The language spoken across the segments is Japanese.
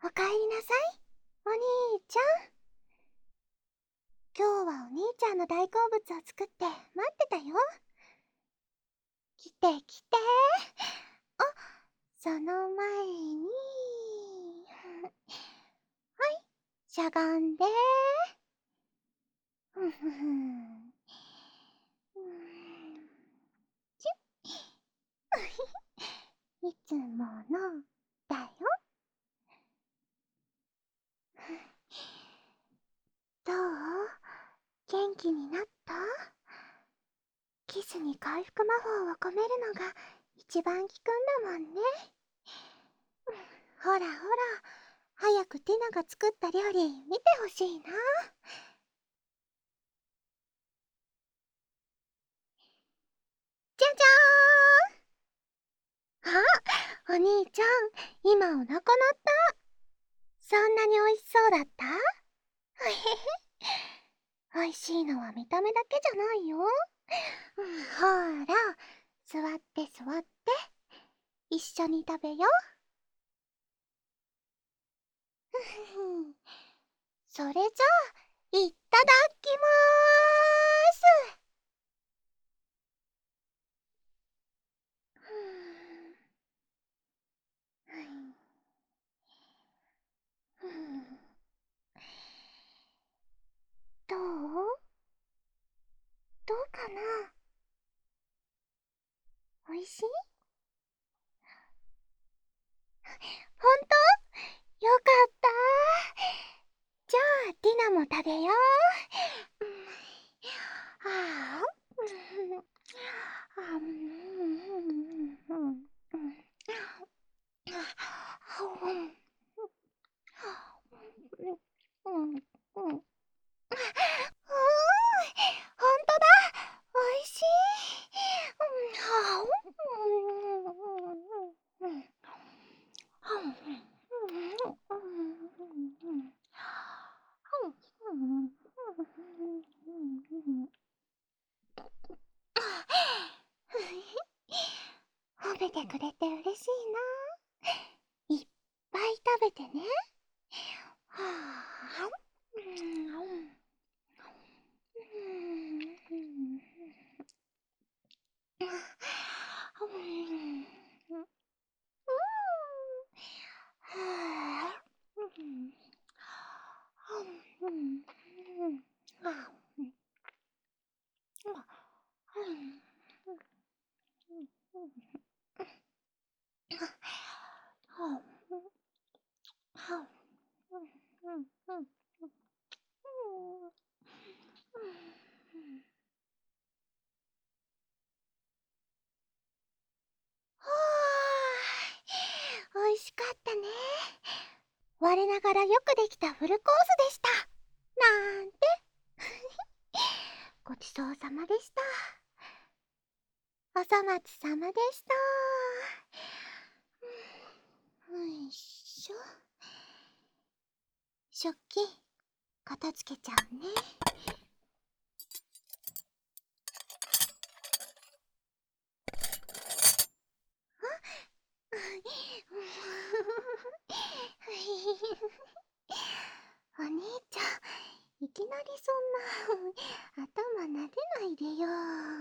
おかえりなさい、お兄ちゃん。今日はお兄ちゃんの大好物を作って待ってたよ。来て来て。あ、その前にはい、しゃがんで。ふふふん。ちゅいつものだよ。どう？元気になった？キスに回復魔法を込めるのが一番効くんだもんね。ほらほら、早くティナが作った料理見てほしいな。じゃじゃーん。あ、お兄ちゃん、今お腹鳴った。そんなに美味しそうだった？へへへ。美味しいのは見た目だけじゃないよ。ほら、座って座って、一緒に食べよ。ふふふ。それじゃあ、いっただきまーす。どう？どうかな？おいしい？ほんと？よかった。じゃあ、ティナも食べよう。ああ。ほんとだ。おいしい。褒めてくれて嬉しいな。いっぱい食べてね。はあ。おいしかったね。我ながらよくできたフルコースでした。なんて。ごちそうさまでした。おそ松さまでした。よいしょ。食器片付けちゃうね。お兄ちゃん、いきなりそんな頭撫でないでよ。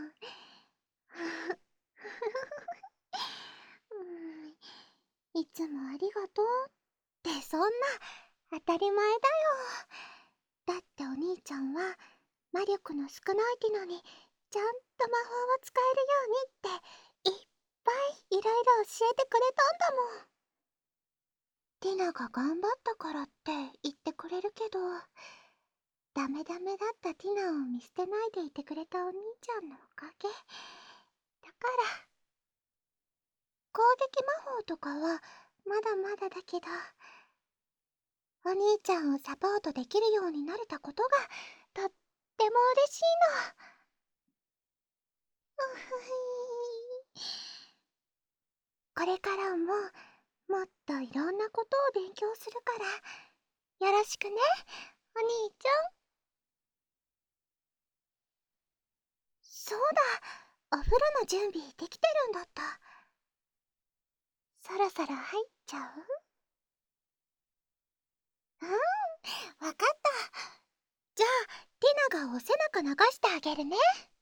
いつもありがとうってそんな当たり前だよ。だってお兄ちゃんは魔力の少ないティナにちゃんと魔法を使えるようにっていっぱいいろいろ教えてくれたんだもん。ティナが頑張ったからって言ってくれるけど、ダメダメだったティナを見捨てないでいてくれたお兄ちゃんのおかげだから。攻撃魔法とかはまだまだだけど、お兄ちゃんをサポートできるようになれたことがとっても嬉しいの。うふふい。これからももっといろんなことを勉強するからよろしくね、お兄ちゃん。そうだ、お風呂の準備できてるんだった。そろそろ入っちゃう？ わかった。じゃあティナがお背中流してあげるね。